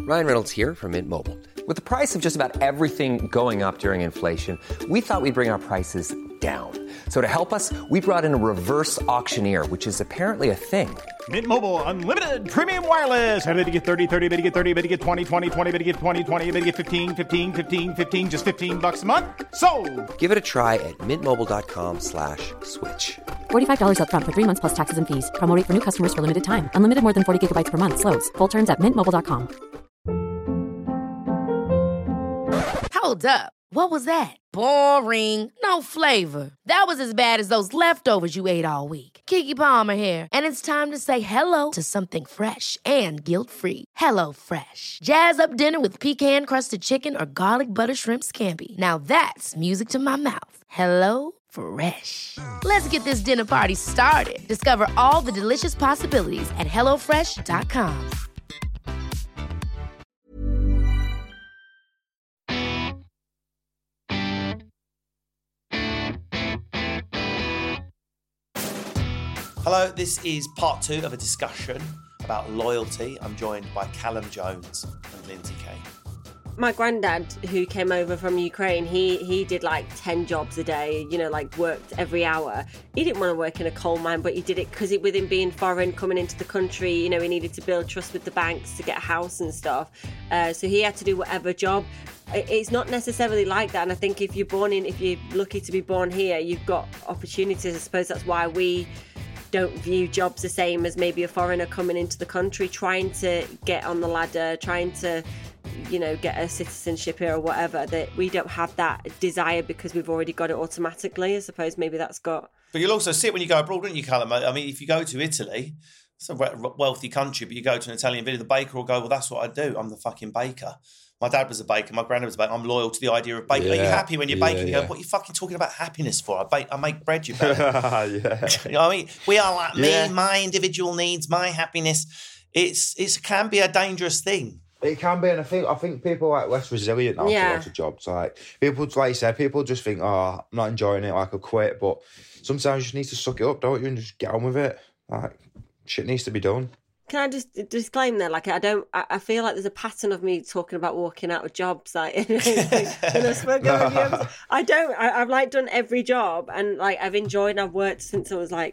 Ryan Reynolds here from Mint Mobile. With the price of just about everything going up during inflation, we thought we'd bring our prices down. So to help us, we brought in a reverse auctioneer, which is apparently a thing. Mint Mobile Unlimited Premium Wireless. How to get 30, 30, bit to get 30, bit to get 20, 20, 20, bit to get 20, 20, bit to get 15, 15, 15, 15, just $15 a month? Sold! Give it a try at mintmobile.com/switch. $45 up front for 3 months plus taxes and fees. Promo rate for new customers for limited time. Unlimited more than 40 gigabytes per month. Slows full terms at mintmobile.com. Hold up. What was that? Boring. No flavor. That was as bad as those leftovers you ate all week. Keke Palmer here, and it's time to say hello to something fresh and guilt-free. Hello Fresh. Jazz up dinner with pecan-crusted chicken or garlic butter shrimp scampi. Now that's music to my mouth. Hello Fresh. Let's get this dinner party started. Discover all the delicious possibilities at hellofresh.com. Hello, this is part 2 of a discussion about loyalty. I'm joined by Callum Jones and Lindsay Kane. My granddad, who came over from Ukraine, he did like 10 jobs a day, you know, like worked every hour. He didn't want to work in a coal mine, but he did it because with him being foreign, coming into the country, you know, he needed to build trust with the banks to get a house and stuff. So he had to do whatever job. It's not necessarily like that. And I think if you're lucky to be born here, you've got opportunities. I suppose that's why we don't view jobs the same as maybe a foreigner coming into the country, trying to get on the ladder, trying to, you know, get a citizenship here or whatever, that we don't have that desire because we've already got it automatically. I suppose maybe that's got... But you'll also see it when you go abroad, don't you, Callum? I mean, if you go to Italy, it's a wealthy country, but you go to an Italian village, the baker will go, well, that's what I do. I'm the fucking baker. My dad was a baker. My granddad was a baker. I'm loyal to the idea of baking. Yeah. Are you happy when you're baking? You go, what are you fucking talking about happiness for? I make bread, you better. Yeah. You know what I mean? We are like me, my individual needs, my happiness. It can be a dangerous thing. It can be, and I think people are like less resilient now to lots of jobs. Like people, like you said, people just think, oh, I'm not enjoying it, like I'll quit. But sometimes you just need to suck it up, don't you, and just get on with it. Like shit needs to be done. Can I just disclaim there? Like, I feel like there's a pattern of me talking about walking out of jobs. Like, I've like done every job, and like I've enjoyed and I've worked since I was like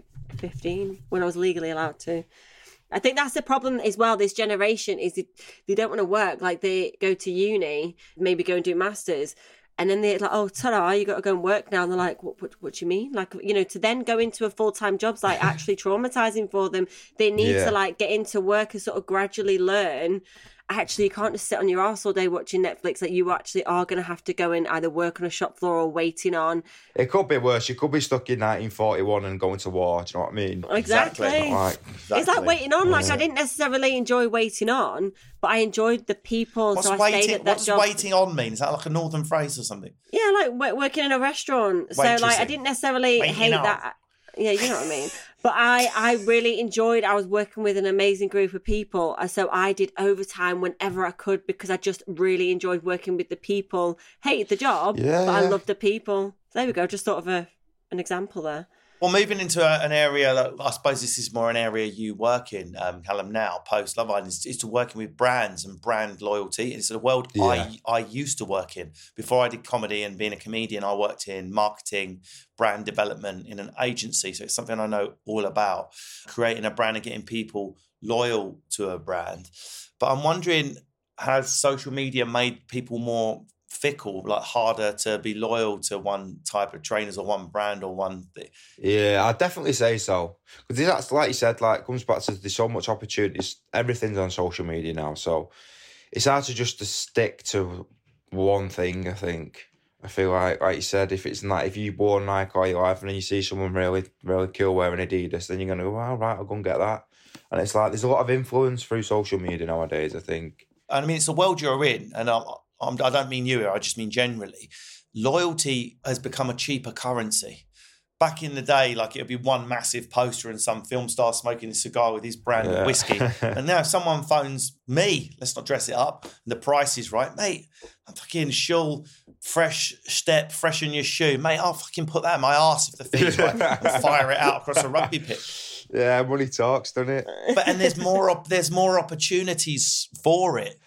15 when I was legally allowed to. I think that's the problem as well. This generation is they don't want to work. Like they go to uni, maybe go and do masters. And then they're like, oh, ta-da, you got to go and work now. And they're like, what do you mean? Like, you know, to then go into a full-time job's like actually traumatizing for them. They need to like get into work and sort of gradually learn. Actually, you can't just sit on your arse all day watching Netflix. Like you actually are going to have to go and either work on a shop floor or waiting on. It could be worse. You could be stuck in 1941 and going to war. Do you know what I mean? Exactly. It's like waiting on. Like I didn't necessarily enjoy waiting on, but I enjoyed the people. What's so I waiting, stayed at that what's job. waiting on mean? Is that like a northern phrase or something? Yeah, like working in a restaurant. So like I didn't necessarily hate that. Yeah, you know what I mean. But I really enjoyed, I was working with an amazing group of people. So I did overtime whenever I could because I just really enjoyed working with the people. Hated the job, but I loved the people. So there we go, just sort of an example there. Well, moving into an area that I suppose this is more an area you work in, Callum, now, post Love Island, is to working with brands and brand loyalty. It's a world I used to work in. Before I did comedy and being a comedian, I worked in marketing, brand development in an agency. So it's something I know all about, creating a brand and getting people loyal to a brand. But I'm wondering, has social media made people more fickle, like harder to be loyal to one type of trainers or one brand or one thing? Yeah, I'd definitely say so. Because that's, like you said, like comes back to there's so much opportunities. Everything's on social media now. So it's hard to just to stick to one thing, I think. I feel like you said, if you wore Nike all your life and then you see someone really, really cool wearing Adidas, then you're going to go, all right, I'll go and get that. And it's like, there's a lot of influence through social media nowadays, I think. And I mean, it's the world you're in, and I don't mean you here, I just mean generally. Loyalty has become a cheaper currency. Back in the day, like it would be one massive poster and some film star smoking a cigar with his brand of whiskey. And now if someone phones me, let's not dress it up, and the price is right, mate, I'm fucking Schull, fresh step, fresh in your shoe. Mate, I'll fucking put that in my arse if the fee's right and fire it out across a rugby pitch. Yeah, money talks, doesn't it? And there's more opportunities for it.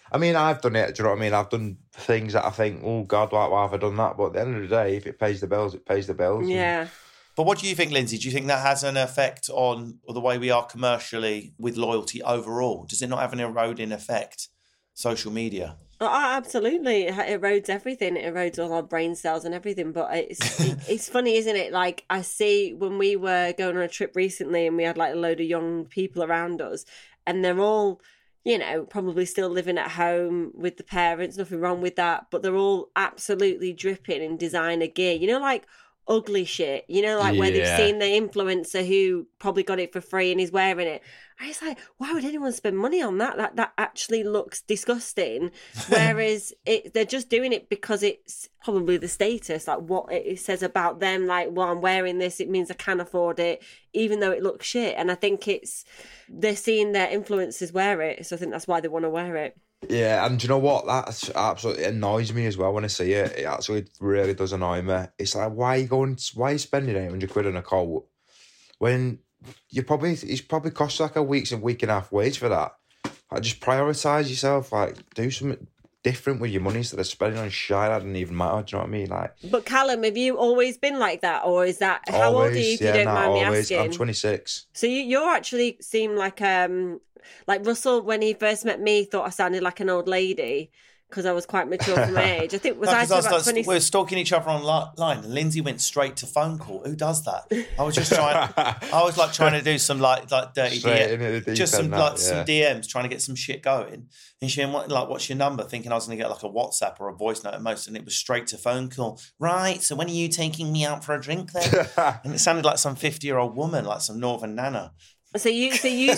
I mean, I've done it. Do you know what I mean? I've done things that I think, oh God, why have I done that? But at the end of the day, if it pays the bills, it pays the bills. Yeah. But what do you think, Lindsay? Do you think that has an effect on the way we are commercially with loyalty overall? Does it not have an eroding effect? Social media. Oh, absolutely. It erodes everything. It erodes all our brain cells and everything. But it's funny, isn't it? Like, I see when we were going on a trip recently and we had like a load of young people around us, and they're all, you know, probably still living at home with the parents, nothing wrong with that, but they're all absolutely dripping in designer gear. You know, like ugly shit, you know, like where they've seen the influencer who probably got it for free and is wearing it. And it's like, why would anyone spend money on that? That actually looks disgusting. Whereas they're just doing it because it's probably the status, like what it says about them. Like, well, I'm wearing this, it means I can afford it, even though it looks shit. And I think they're seeing their influencers wear it, so I think that's why they want to wear it. Yeah, and do you know what? That absolutely annoys me as well when I see it. It actually really does annoy me. It's like, why are you spending 800 quid on a coat when it's probably cost like a week and a half wage for that? Like, just prioritise yourself. Like, do something different with your money instead of spending on shit that doesn't even matter. Do you know what I mean? Like, but Callum, have you always been like that, or is that how old are you? If you don't mind me asking. I'm 26. So you actually seem like Russell, when he first met me, thought I sounded like an old lady because I was quite mature for my age. I think I was about 20. We were stalking each other online, and Lindsay went straight to phone call. Who does that? I was just trying. I was like trying to do some like dirty DMs, just some some DMs, trying to get some shit going. And she went, what's your number? Thinking I was going to get like a WhatsApp or a voice note at most, and it was straight to phone call. Right. So when are you taking me out for a drink then? And it sounded like some 50-year-old woman, like some northern nana. So you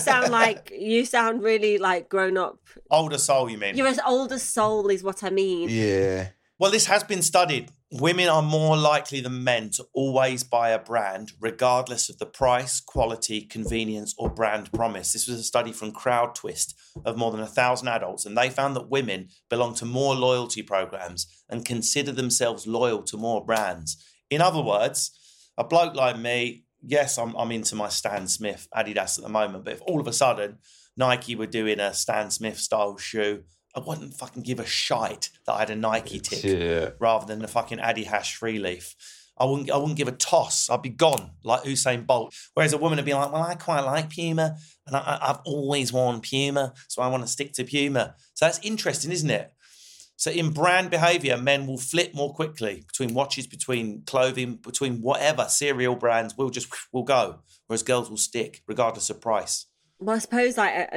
sound really like grown up. Older soul, you mean? You're as older soul is what I mean. Yeah. Well, this has been studied. Women are more likely than men to always buy a brand, regardless of the price, quality, convenience, or brand promise. This was a study from CrowdTwist of more than 1,000 adults, and they found that women belong to more loyalty programs and consider themselves loyal to more brands. In other words, a bloke like me, yes, I'm into my Stan Smith Adidas at the moment, but if all of a sudden Nike were doing a Stan Smith style shoe, I wouldn't fucking give a shite that I had a Nike tick rather than the fucking Adidas free leaf. I wouldn't give a toss. I'd be gone like Usain Bolt. Whereas a woman would be like, well, I quite like Puma and I've always worn Puma, so I want to stick to Puma. So that's interesting, isn't it? So in brand behaviour, men will flip more quickly between watches, between clothing, between whatever, cereal brands, we'll go. Whereas girls will stick regardless of price. Well, I suppose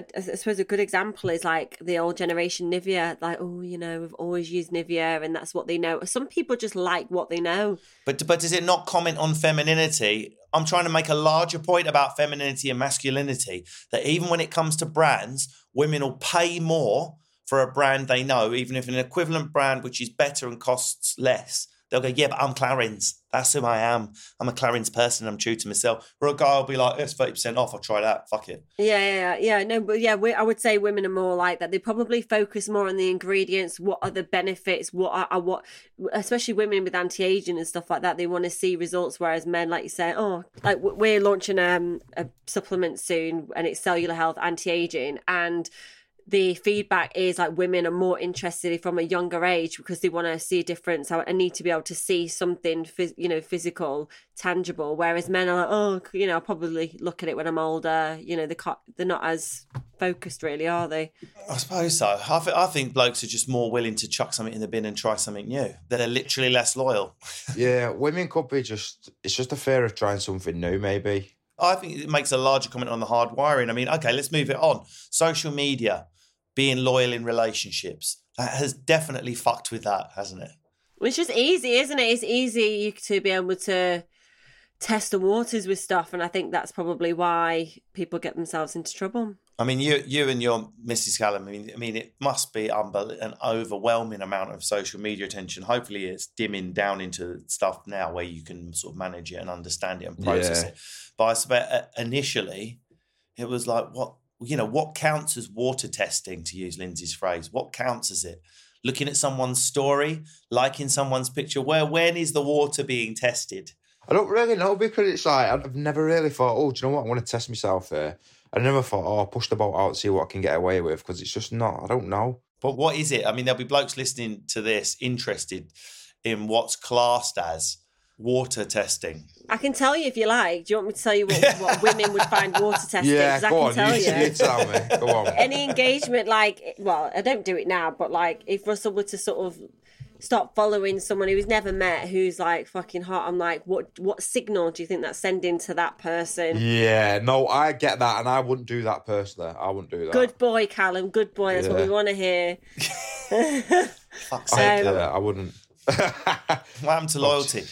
a good example is like the old generation Nivea. Like, oh, you know, we've always used Nivea and that's what they know. Some people just like what they know. But does it not comment on femininity? I'm trying to make a larger point about femininity and masculinity, that even when it comes to brands, women will pay more for a brand they know, even if an equivalent brand which is better and costs less. They'll go, yeah, but I'm Clarins. That's who I am. I'm a Clarins person. I'm true to myself. Or a guy will be like, it's 30% off. I'll try that. Fuck it. Yeah. No, but yeah, I would say women are more like that. They probably focus more on the ingredients. What are the benefits? What, especially women with anti-aging and stuff like that. They want to see results. Whereas men, like you say, like we're launching a supplement soon and it's cellular health, anti-aging. And the feedback is like women are more interested from a younger age because they want to see a difference. I need to be able to see something, physical, tangible. Whereas men are like, I'll probably look at it when I'm older. They're not as focused, really, are they? I suppose so. I think blokes are just more willing to chuck something in the bin and try something new. They're literally less loyal. Yeah, women could be it's just a fear of trying something new, maybe. I think it makes a larger comment on the hard wiring. I mean, okay, let's move it on. Social media. Being loyal in relationships. That has definitely fucked with that, hasn't it? It's just easy, isn't it? It's easy to be able to test the waters with stuff, and I think that's probably why people get themselves into trouble. I mean, you and your Mrs. Callum, I mean, it must be an overwhelming amount of social media attention. Hopefully it's dimming down into stuff now where you can sort of manage it and understand it and process it. But I suppose initially it was like, what counts as water testing, to use Lindsay's phrase? What counts as it? Looking at someone's story, liking someone's picture. When is the water being tested? I don't really know, because it's like, I've never really thought, do you know what? I want to test myself there. I never thought, I'll push the boat out and see what I can get away with, because it's just not, I don't know. But what is it? I mean, there'll be blokes listening to this interested in what's classed as water testing. I can tell you if you like. Do you want me to tell you what women would find water testing? Yeah, I go can on. tell You tell me. Go on. Any engagement, I don't do it now, but like if Russell were to sort of stop following someone who he's never met, who's like fucking hot, I'm like, what signal do you think that's sending to that person? Yeah, no, I get that, and I wouldn't do that personally. I wouldn't do that. Good boy, Callum. Good boy. That's what we want to hear. Fuck's sake. Yeah, I wouldn't. What happened to loyalty?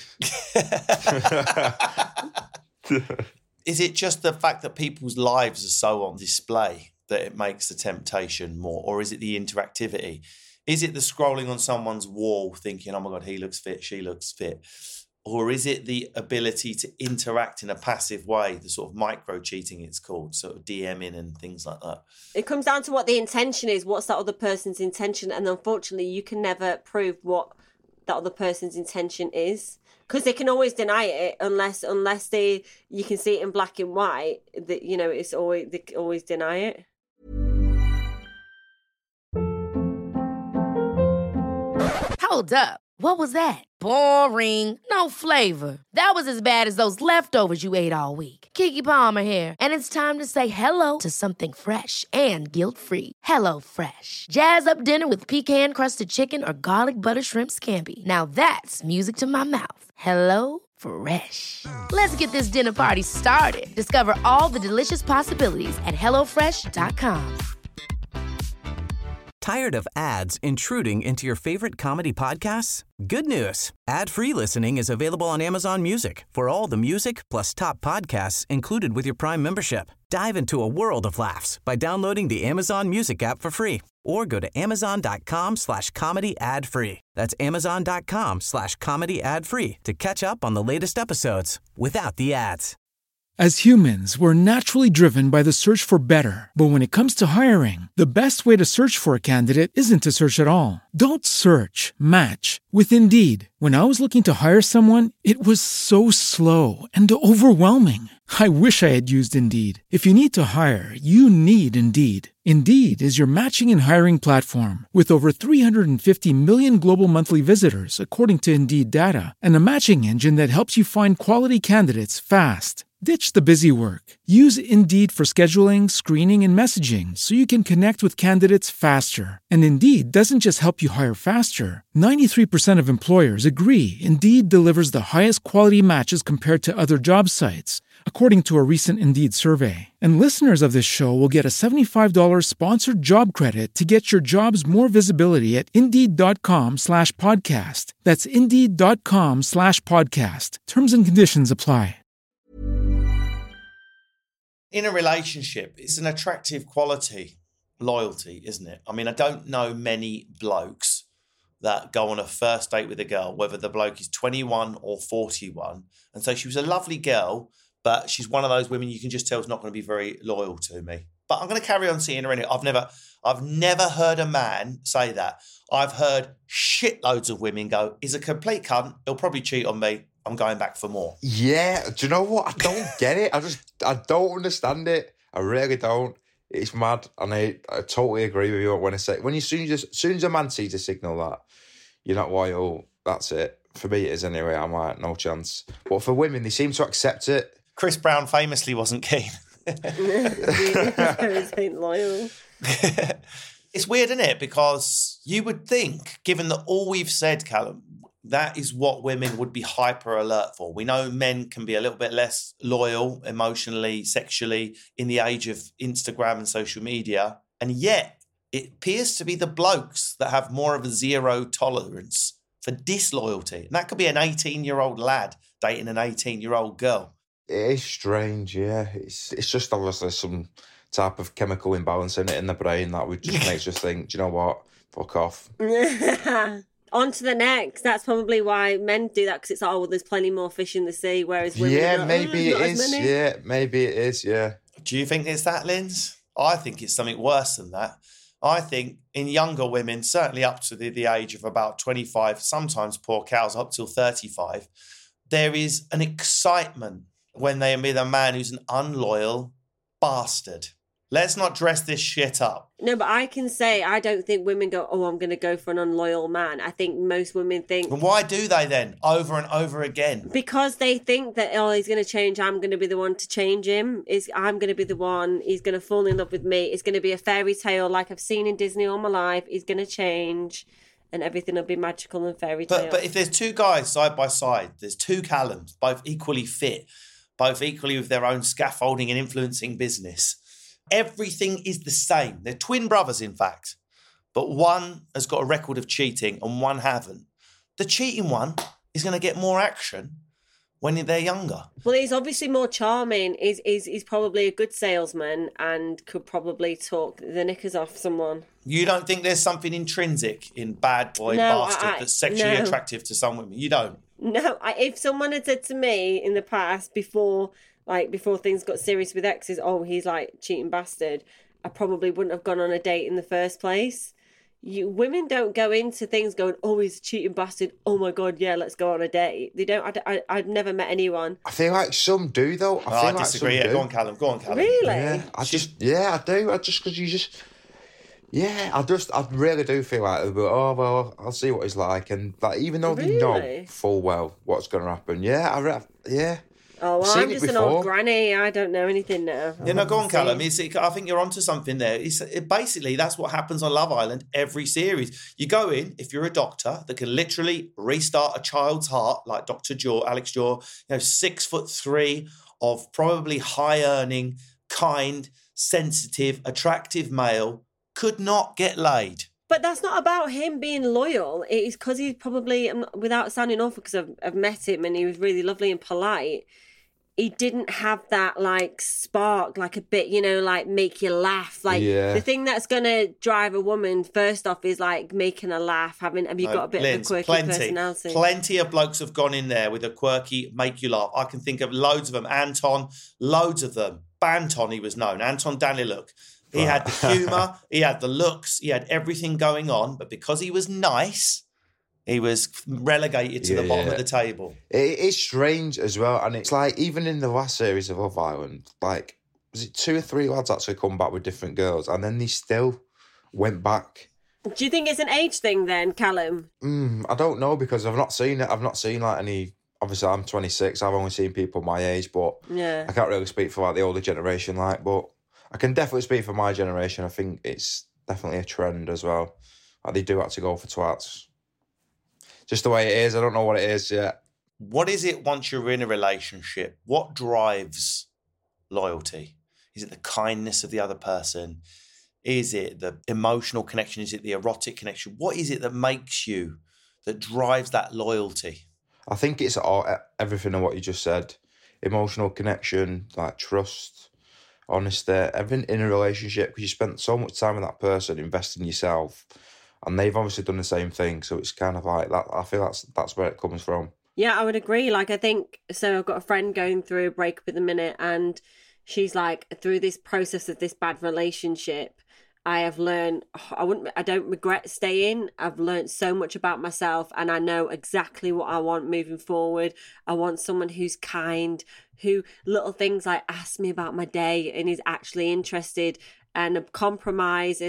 Is it just the fact that people's lives are so on display that it makes the temptation more? Or is it the interactivity? Is it the scrolling on someone's wall thinking, oh my God, he looks fit, she looks fit? Or is it the ability to interact in a passive way, the sort of micro cheating it's called, sort of DMing and things like that? It comes down to what the intention is. What's that other person's intention? And unfortunately, you can never prove what that other person's intention is, because they can always deny it unless you can see it in black and white. That they always deny it. Hold up. What was that? Boring. No flavor. That was as bad as those leftovers you ate all week. Keke Palmer here, and it's time to say hello to something fresh and guilt-free. Hello Fresh. Jazz up dinner with pecan-crusted chicken or garlic butter shrimp scampi. Now that's music to my mouth. Hello Fresh. Let's get this dinner party started. Discover all the delicious possibilities at hellofresh.com. Tired of ads intruding into your favorite comedy podcasts? Good news. Ad-free listening is available on Amazon Music for all the music plus top podcasts included with your Prime membership. Dive into a world of laughs by downloading the Amazon Music app for free or go to amazon.com/comedy ad-free. That's amazon.com/comedy ad-free to catch up on the latest episodes without the ads. As humans, we're naturally driven by the search for better. But when it comes to hiring, the best way to search for a candidate isn't to search at all. Don't search, match with Indeed. When I was looking to hire someone, it was so slow and overwhelming. I wish I had used Indeed. If you need to hire, you need Indeed. Indeed is your matching and hiring platform with over 350 million global monthly visitors, according to Indeed data, and a matching engine that helps you find quality candidates fast. Ditch the busy work. Use Indeed for scheduling, screening, and messaging so you can connect with candidates faster. And Indeed doesn't just help you hire faster. 93% of employers agree Indeed delivers the highest quality matches compared to other job sites, according to a recent Indeed survey. And listeners of this show will get a $75 sponsored job credit to get your jobs more visibility at Indeed.com/podcast. That's Indeed.com/podcast. Terms and conditions apply. In a relationship, it's an attractive quality, loyalty, isn't it? I mean, I don't know many blokes that go on a first date with a girl, whether the bloke is 21 or 41. And so she was a lovely girl, but she's one of those women you can just tell is not going to be very loyal to me. But I'm going to carry on seeing her in it. I've never heard a man say that. I've heard shitloads of women go, he's a complete cunt, he'll probably cheat on me, I'm going back for more. Yeah, do you know what? I don't get it. I don't understand it. I really don't. It's mad, and I totally agree with you when I say as soon as a man sees a signal that you're not loyal, that's it. For me, it is anyway. I'm like, no chance. But for women, they seem to accept it. Chris Brown famously wasn't keen. Ain't loyal. It's weird, isn't it? Because you would think, given that all we've said, Callum, that is what women would be hyper alert for. We know men can be a little bit less loyal emotionally, sexually in the age of Instagram and social media. And yet it appears to be the blokes that have more of a zero tolerance for disloyalty. And that could be an 18-year-old lad dating an 18-year-old girl. It is strange, yeah. It's just obviously some type of chemical imbalance in the brain that would just makes us think, do you know what? Fuck off. On to the next. That's probably why men do that, because it's well, there's plenty more fish in the sea, whereas women maybe it is. Yeah, maybe it is, yeah. Do you think it's that, Linz? I think it's something worse than that. I think in younger women, certainly up to the age of about 25, sometimes poor cows up till 35, there is an excitement when they are with a man who's an unloyal bastard. Let's not dress this shit up. No, but I can say I don't think women go, oh, I'm going to go for an unloyal man. I think most women think... And why do they then, over and over again? Because they think that, oh, he's going to change. I'm going to be the one to change him. I'm going to be the one. He's going to fall in love with me. It's going to be a fairy tale like I've seen in Disney all my life. He's going to change and everything will be magical and fairy tale. But if there's two guys side by side, there's two Callums, both equally fit, both equally with their own scaffolding and influencing business. Everything is the same. They're twin brothers, in fact. But one has got a record of cheating and one haven't. The cheating one is going to get more action when they're younger. Well, he's obviously more charming. He's probably a good salesman and could probably talk the knickers off someone. You don't think there's something intrinsic in bad boy bastard that's sexually attractive to some women? You don't? No. If someone had said to me in the past before things got serious with exes, oh, he's like cheating bastard, I probably wouldn't have gone on a date in the first place. Women don't go into things going, oh, he's a cheating bastard. Oh my God, yeah, let's go on a date. They don't. I've never met anyone. I feel like some do though. I disagree. Yeah, go on, Callum. Really? Yeah, I do. I really do feel like, oh well, I'll see what he's like, and like even though they know full well what's going to happen. Yeah. Oh, well, I'm just an old granny. I don't know anything now. Yeah, no, go on, Callum. I think you're onto something there. Basically, that's what happens on Love Island every series. You go in, if you're a doctor that can literally restart a child's heart, like Dr. Alex Jaw, 6'3" of probably high-earning, kind, sensitive, attractive male, could not get laid. But that's not about him being loyal. It is because he's probably, without sounding awful, because I've met him and he was really lovely and polite, he didn't have that like spark, like a bit, like make you laugh. Like the thing that's going to drive a woman first off is like making her laugh. Have you got a bit of a quirky personality? Plenty of blokes have gone in there with a quirky make you laugh. I can think of loads of them. Anton, loads of them. Banton, he was known. Anton Daniluk. He had the humour, he had the looks, he had everything going on. But because he was nice, he was relegated to the bottom of the table. It is strange as well. And it's like, even in the last series of Love Island, like, was it 2 or 3 lads actually come back with different girls? And then they still went back. Do you think it's an age thing then, Callum? I don't know, because I've not seen it. I've not seen like any... Obviously, I'm 26. I've only seen people my age, but I can't really speak for like the older generation, but I can definitely speak for my generation. I think it's definitely a trend as well. Like, they do have to go for twats. Just the way it is. I don't know what it is yet. What is it once you're in a relationship? What drives loyalty? Is it the kindness of the other person? Is it the emotional connection? Is it the erotic connection? What is it that makes you, that drives that loyalty? I think it's everything of what you just said. Emotional connection, like trust, honesty, everything in a relationship, because you spent so much time with that person, investing in yourself, and they've obviously done the same thing. So it's kind of like that. I feel that's where it comes from. Yeah, I would agree. Like, I think, so I've got a friend going through a breakup at the minute, and she's like, through this process of this bad relationship, I have learned, I don't regret staying. I've learned so much about myself, and I know exactly what I want moving forward. I want someone who's kind, who little things like asks me about my day and is actually interested, and a compromise.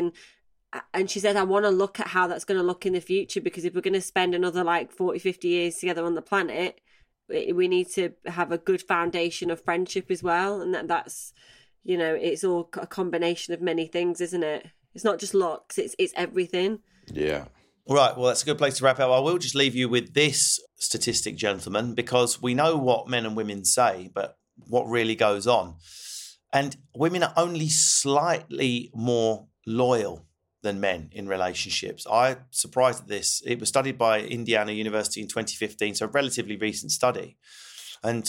And she said, I want to look at how that's going to look in the future, because if we're going to spend another like 40, 50 years together on the planet, we need to have a good foundation of friendship as well. And that's, it's all a combination of many things, isn't it? It's not just looks, it's everything. Yeah. Right, well, that's a good place to wrap up. I will just leave you with this statistic, gentlemen, because we know what men and women say, but what really goes on. And women are only slightly more loyal than men in relationships. I'm surprised at this. It was studied by Indiana University in 2015, so a relatively recent study. And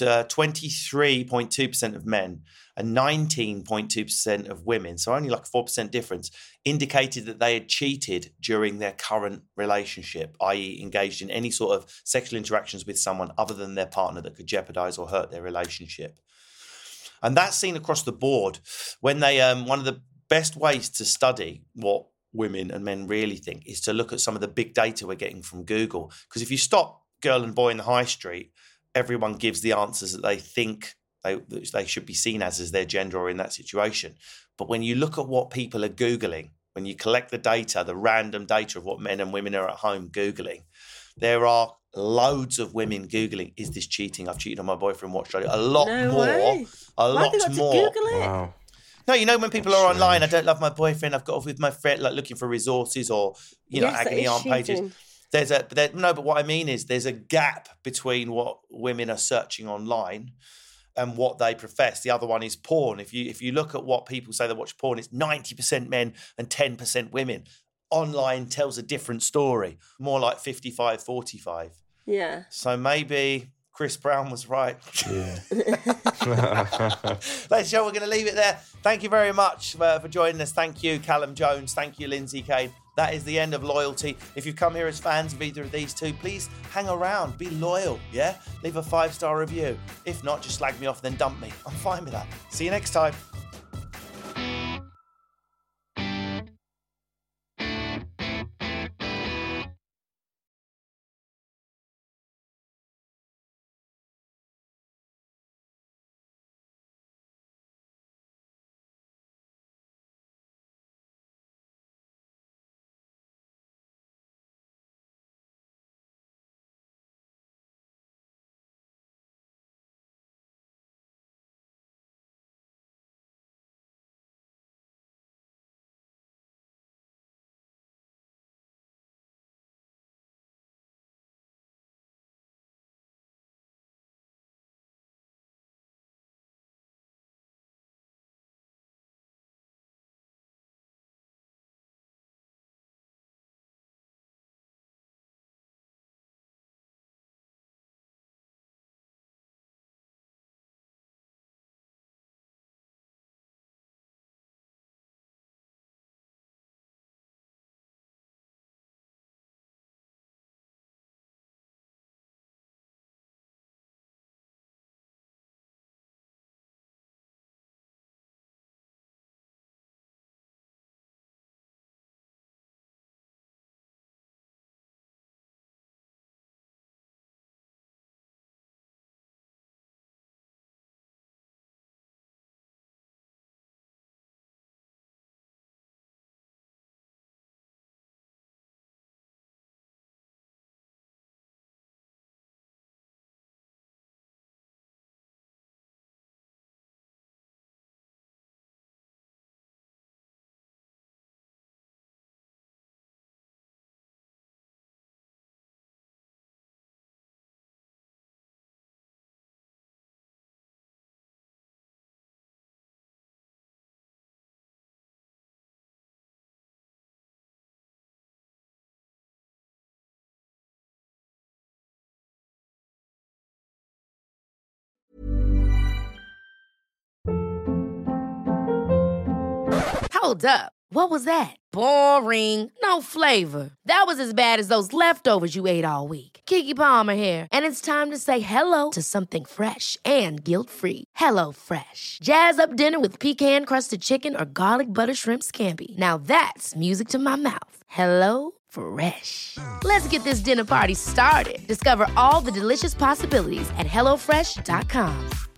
23.2% of men and 19.2% of women, so only like a 4% difference, indicated that they had cheated during their current relationship, i.e. engaged in any sort of sexual interactions with someone other than their partner that could jeopardize or hurt their relationship. And that's seen across the board. When they, one of the best ways to study what women and men really think is to look at some of the big data we're getting from Google. Because if you stop girl and boy in the high street, everyone gives the answers that they think they should be seen as their gender or in that situation. But when you look at what people are Googling, when you collect the data, the random data of what men and women are at home Googling, there are loads of women Googling, is this cheating? I've cheated on my boyfriend, watched it. A lot more. Why have they got to Google it? Wow. No, you know when people are online, I don't love my boyfriend, I've got off with my friend, like looking for resources or, agony aunt pages. But what I mean is there's a gap between what women are searching online and what they profess. The other one is porn. If you look at what people say they watch porn, it's 90% men and 10% women. Online tells a different story, more like 55-45. Yeah. So maybe Chris Brown was right. Yeah. Ladies and gentlemen, we're going to leave it there. Thank you very much for joining us. Thank you, Callum Jones. Thank you, Lindsay Kane. That is the end of loyalty. If you've come here as fans of either of these two, please hang around. Be loyal, yeah? Leave a 5-star review. If not, just slag me off, then dump me. I'm fine with that. See you next time. Hold up. What was that? Boring. No flavor. That was as bad as those leftovers you ate all week. Keke Palmer here, and it's time to say hello to something fresh and guilt-free. Hello Fresh. Jazz up dinner with pecan-crusted chicken or garlic butter shrimp scampi. Now that's music to my mouth. Hello Fresh. Let's get this dinner party started. Discover all the delicious possibilities at HelloFresh.com.